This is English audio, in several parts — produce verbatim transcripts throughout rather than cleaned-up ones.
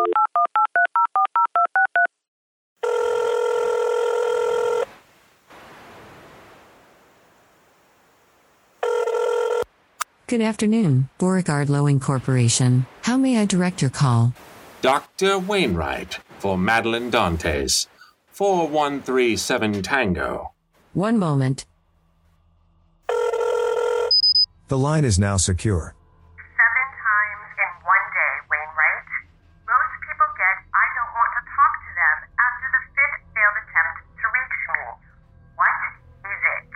Good afternoon, Beauregard Lowing Corporation. How may I direct your call? Doctor Wainwright for Madeline Dantes. four one three seven Tango. One moment. The line is now secure. Seven times in one day, Wainwright. Most people get I don't want to talk to them after the fifth failed attempt to reach me. What is it?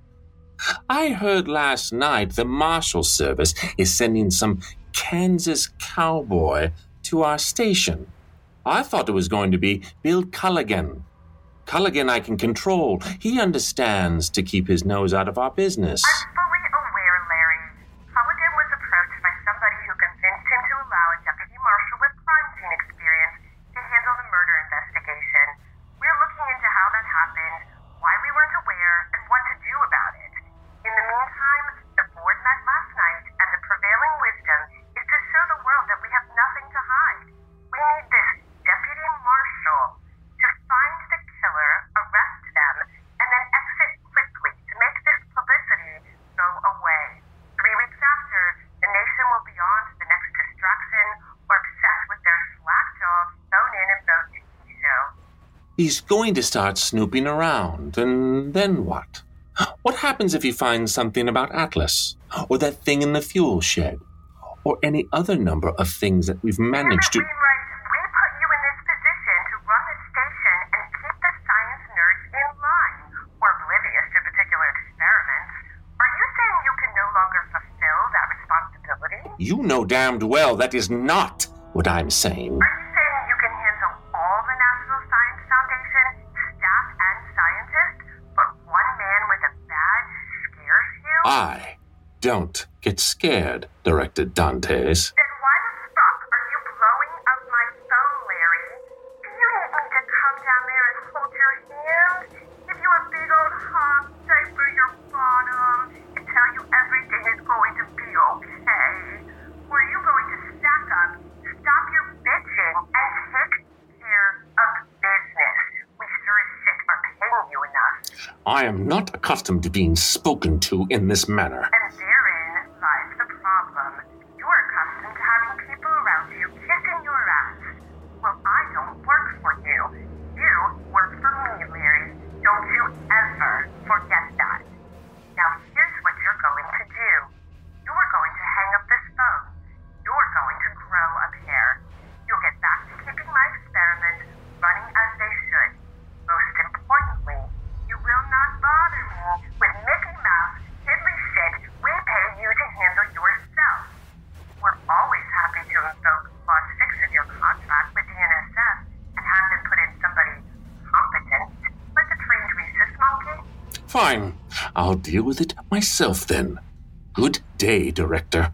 I heard last night the Marshal Service is sending some Kansas cowboy to our station. I thought it was going to be Bill Culligan. Culligan I can control. He understands to keep his nose out of our business. I'm fully aware, Larry. Culligan was approached by somebody who convinced him to allow a deputy marshal with crime scene experience to handle the murder investigation. We're looking into how that happened, why we weren't aware, and what to do about it. In the meantime, the board met last night, and the prevailing wisdom is to show the world that we have nothing to hide. We need this deputy marshal to find the killer, arrest them, and then exit quickly to make this publicity go away. Three weeks after, the nation will be on to the next distraction or obsessed with their slack jobs, phone in and vote T V show. He's going to start snooping around, and then what? What happens if he finds something about Atlas, or that thing in the fuel shed, or any other number of things that we've managed to... Wainwright, we put you in this position to run the station and keep the science nerds in line. We're oblivious to particular experiments. Are you saying you can no longer fulfill that responsibility? You know damned well that is not what I'm saying. Are you saying you can handle all the National Science Foundation, staff and scientists, but one man with a badge scares you? I don't get scared, Director Dantes. Then why the fuck are you blowing up my phone, Larry? Do you need me to come down there and hold your hand? Give you a big old hug, diaper your bottom, and tell you everything is going to be okay? Or are you going to stack up, stop your bitching, and take care of business? We sure as shit are paying you enough. I am not accustomed to being spoken to in this manner. And therein lies the problem. You are accustomed to having people around you kissing your ass. Well, I don't work for you. You work for me, Larry. Don't you ever forget that. Now, here's what you're going to do. You are going to hang up this phone. You're going to grow a pair. You'll get back to keeping my experiments running as they should. Most importantly, you will not bother me with Mickey Mouse, diddly shit we pay you to handle yourself. We're always happy to invoke Clause six of your contract with the N S F and have them put in somebody competent, like a trained rhesus monkey. Fine. I'll deal with it myself then. Good day, Director.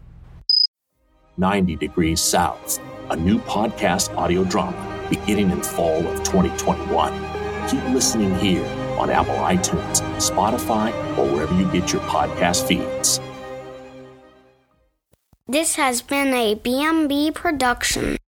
ninety Degrees South, a new podcast audio drama beginning in fall of twenty twenty-one. Keep listening here on Apple iTunes, Spotify, or wherever you get your podcast feeds. This has been a B M B production.